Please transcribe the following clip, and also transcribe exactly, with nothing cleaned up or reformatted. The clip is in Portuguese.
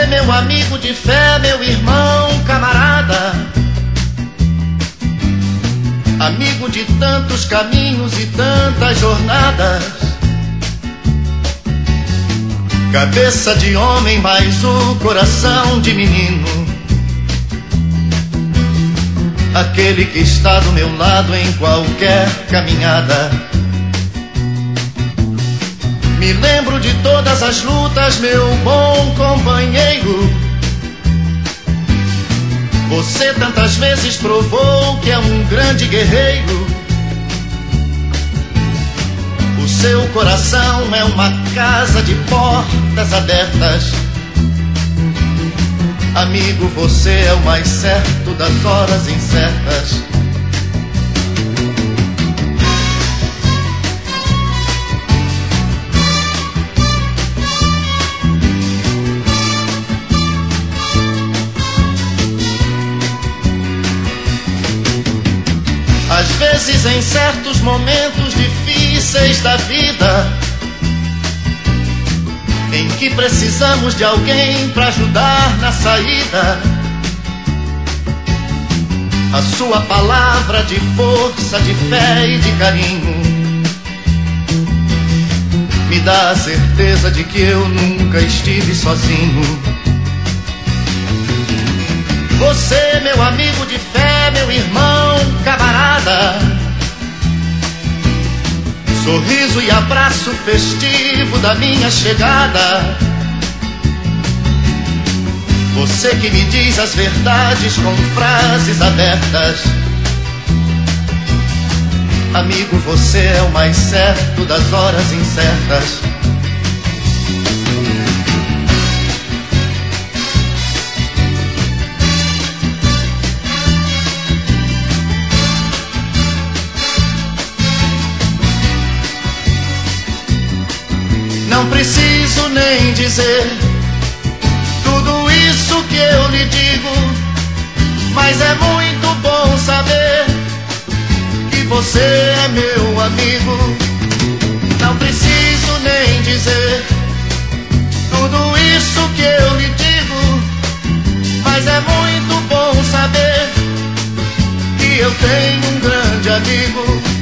Você, meu amigo de fé, meu irmão, camarada, amigo de tantos caminhos e tantas jornadas, cabeça de homem, mas o coração de menino, aquele que está do meu lado em qualquer caminhada. Me lembro de todas as lutas, meu bom companheiro. Você tantas vezes provou que é um grande guerreiro. O seu coração é uma casa de portas abertas. Amigo, você é o mais certo das horas incertas. Às vezes, em certos momentos difíceis da vida, em que precisamos de alguém para ajudar na saída, a sua palavra de força, de fé e de carinho me dá a certeza de que eu nunca estive sozinho. Você, meu amigo de fé, meu irmão, camarada, sorriso e abraço festivo da minha chegada. Você que me diz as verdades com frases abertas. Amigo, você é o mais certo das horas incertas. Não preciso nem dizer tudo isso que eu lhe digo, mas é muito bom saber que você é meu amigo. Não preciso nem dizer tudo isso que eu lhe digo, mas é muito bom saber que eu tenho um grande amigo.